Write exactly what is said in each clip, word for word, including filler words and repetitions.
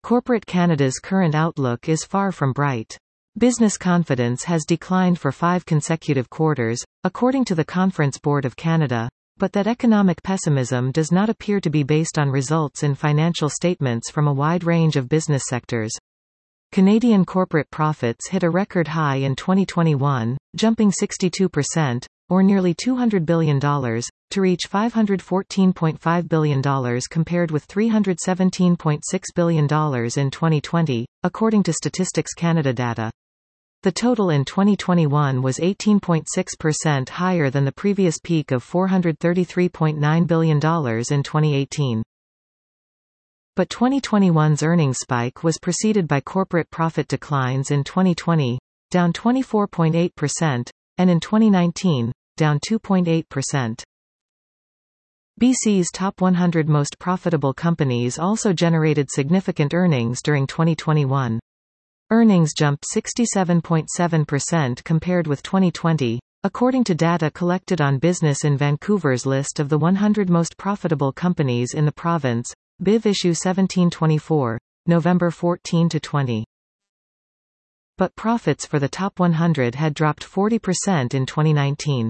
Corporate Canada's current outlook is far from bright. Business confidence has declined for five consecutive quarters, according to the Conference Board of Canada, but that economic pessimism does not appear to be based on results in financial statements from a wide range of business sectors. Canadian corporate profits hit a record high in twenty twenty-one, jumping sixty-two percent, or nearly two hundred billion dollars, to reach five hundred fourteen point five billion dollars compared with three hundred seventeen point six billion dollars in twenty twenty, according to Statistics Canada data. The total in twenty twenty-one was eighteen point six percent higher than the previous peak of four hundred thirty-three point nine billion dollars in twenty eighteen. But twenty twenty-one's earnings spike was preceded by corporate profit declines in twenty twenty, down twenty-four point eight percent, and in twenty nineteen, down two point eight percent. B C's top one hundred most profitable companies also generated significant earnings during twenty twenty-one. Earnings jumped sixty-seven point seven percent compared with twenty twenty, according to data collected on Business in Vancouver's list of the one hundred most profitable companies in the province, B I V issue seventeen twenty-four, November fourteenth to twentieth. But profits for the top one hundred had dropped forty percent in twenty nineteen.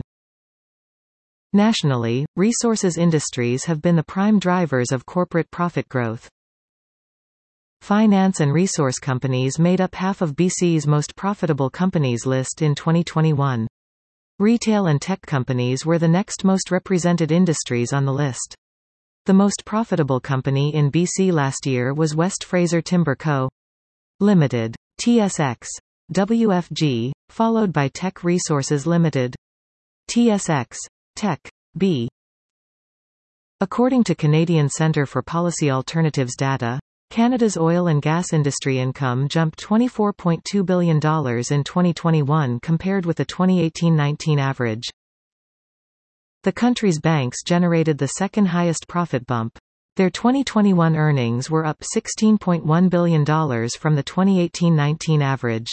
Nationally, resources industries have been the prime drivers of corporate profit growth. Finance and resource companies made up half of B C's most profitable companies list in twenty twenty-one. Retail and tech companies were the next most represented industries on the list. The most profitable company in B C last year was West Fraser Timber Co. Limited, T S X, W F G, followed by Teck Resources Limited, T S X, Tech, B. According to Canadian Centre for Policy Alternatives data, Canada's oil and gas industry income jumped twenty-four point two billion dollars in twenty twenty-one compared with the twenty eighteen nineteen average. The country's banks generated the second highest profit bump. Their twenty twenty-one earnings were up sixteen point one billion dollars from the twenty eighteen nineteen average.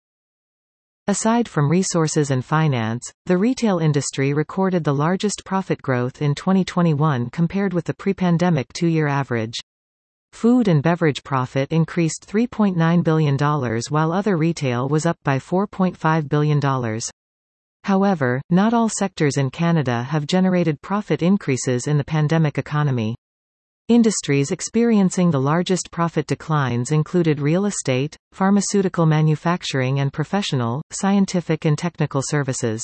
Aside from resources and finance, the retail industry recorded the largest profit growth in twenty twenty-one compared with the pre-pandemic two-year average. Food and beverage profit increased three point nine billion dollars while other retail was up by four point five billion dollars. However, not all sectors in Canada have generated profit increases in the pandemic economy. Industries experiencing the largest profit declines included real estate, pharmaceutical manufacturing and professional, scientific and technical services.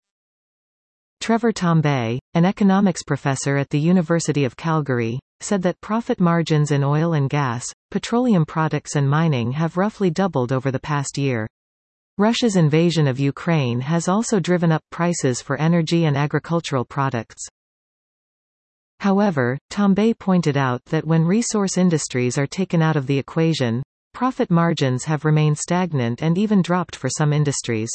Trevor Tambay, an economics professor at the University of Calgary, said that profit margins in oil and gas, petroleum products and mining have roughly doubled over the past year. Russia's invasion of Ukraine has also driven up prices for energy and agricultural products. However, Tambay pointed out that when resource industries are taken out of the equation, profit margins have remained stagnant and even dropped for some industries.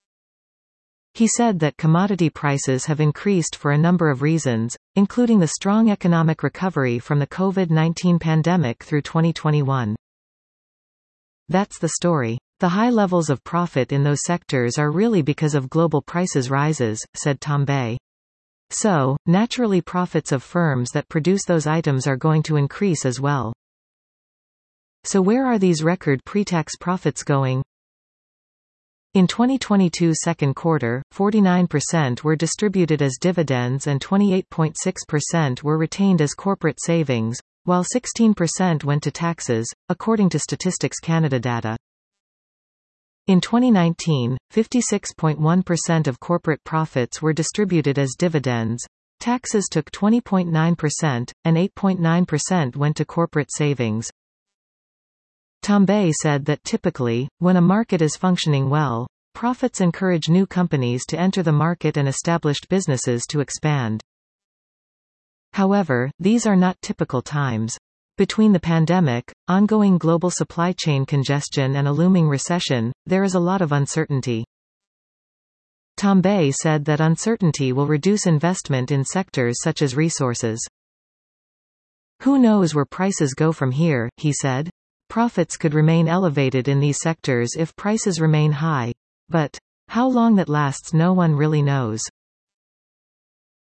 He said that commodity prices have increased for a number of reasons, including the strong economic recovery from the COVID nineteen pandemic through twenty twenty-one. That's the story. The high levels of profit in those sectors are really because of global prices rises, said Tambay. So, naturally profits of firms that produce those items are going to increase as well. So where are these record pre-tax profits going? In twenty twenty-two second quarter, forty-nine percent were distributed as dividends and twenty-eight point six percent were retained as corporate savings, while sixteen percent went to taxes, according to Statistics Canada data. In twenty nineteen, fifty-six point one percent of corporate profits were distributed as dividends, taxes took twenty point nine percent, and eight point nine percent went to corporate savings. Tambay said that typically, when a market is functioning well, profits encourage new companies to enter the market and established businesses to expand. However, these are not typical times. Between the pandemic, ongoing global supply chain congestion and a looming recession, there is a lot of uncertainty. Tambay said that uncertainty will reduce investment in sectors such as resources. Who knows where prices go from here, he said. Profits could remain elevated in these sectors if prices remain high. But how long that lasts no one really knows.